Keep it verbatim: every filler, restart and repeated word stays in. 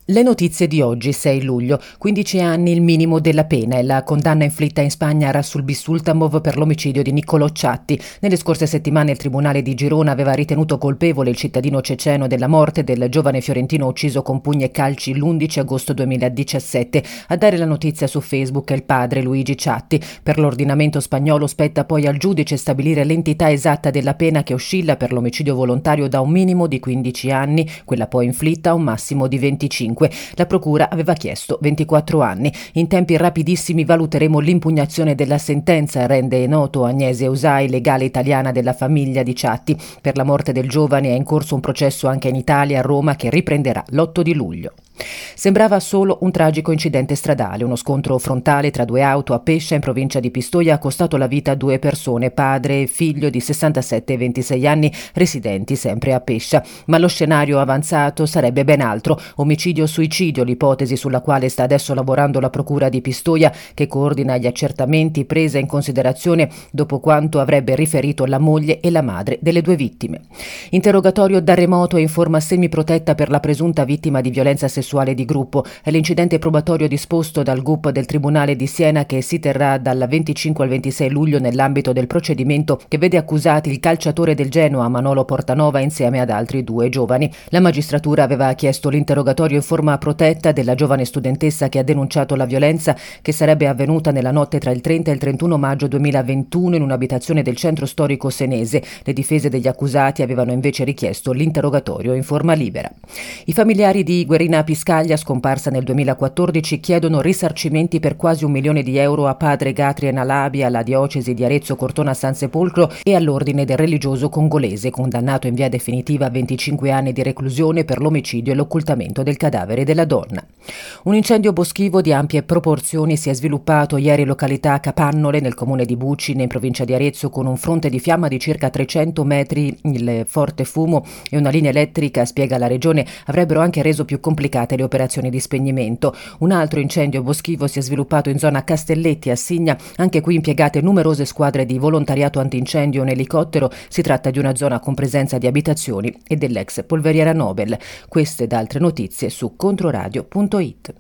Le notizie di oggi, sei luglio. quindici anni il minimo della pena e la condanna inflitta in Spagna a Rasul Bisultamov per l'omicidio di Niccolò Ciatti. Nelle scorse settimane il Tribunale di Girona aveva ritenuto colpevole il cittadino ceceno della morte del giovane fiorentino ucciso con pugni e calci l'undici agosto duemiladiciassette. A dare la notizia su Facebook è il padre Luigi Ciatti. Per l'ordinamento spagnolo spetta poi al giudice stabilire l'entità esatta della pena, che oscilla per l'omicidio volontario da un minimo di quindici anni, quella poi inflitta, a un massimo di venticinque. La procura aveva chiesto ventiquattro anni. In tempi rapidissimi valuteremo l'impugnazione della sentenza, rende noto Agnese Eusai, legale italiana della famiglia di Ciatti. Per la morte del giovane è in corso un processo anche in Italia, a Roma, che riprenderà l'otto di luglio. Sembrava solo un tragico incidente stradale. Uno scontro frontale tra due auto a Pescia, in provincia di Pistoia, ha costato la vita a due persone, padre e figlio di sessantasette e ventisei anni, residenti sempre a Pescia. Ma lo scenario avanzato sarebbe ben altro: omicidio-suicidio, l'ipotesi sulla quale sta adesso lavorando la procura di Pistoia, che coordina gli accertamenti, presa in considerazione dopo quanto avrebbe riferito la moglie e la madre delle due vittime. Interrogatorio da remoto e in forma semiprotetta per la presunta vittima di violenza sessuale di gruppo. È l'incidente probatorio disposto dal G U P del Tribunale di Siena, che si terrà dal venticinque al ventisei luglio nell'ambito del procedimento che vede accusati il calciatore del Genoa Manolo Portanova insieme ad altri due giovani. La magistratura aveva chiesto l'interrogatorio in forma protetta della giovane studentessa che ha denunciato la violenza, che sarebbe avvenuta nella notte tra il trenta e il trentuno maggio duemilaventuno in un'abitazione del centro storico senese. Le difese degli accusati avevano invece richiesto l'interrogatorio in forma libera. I familiari di Guerrina Piscaglia, scomparsa nel duemilaquattordici, chiedono risarcimenti per quasi un milione di euro a padre Gatrien Alabi, alla diocesi di Arezzo Cortona San Sepolcro e all'ordine del religioso congolese, condannato in via definitiva a venticinque anni di reclusione per l'omicidio e l'occultamento del cadavere della donna. Un incendio boschivo di ampie proporzioni si è sviluppato ieri in località Capannole, nel comune di Bucine, in provincia di Arezzo, con un fronte di fiamma di circa trecento metri. Il forte fumo e una linea elettrica, spiega la regione, avrebbero anche reso più complicate le operazioni di spegnimento. Un altro incendio boschivo si è sviluppato in zona Castelletti a Signa, anche qui impiegate numerose squadre di volontariato antincendio in elicottero. Si tratta di una zona con presenza di abitazioni e dell'ex polveriera Nobel. Queste ed altre notizie su controradio punto it.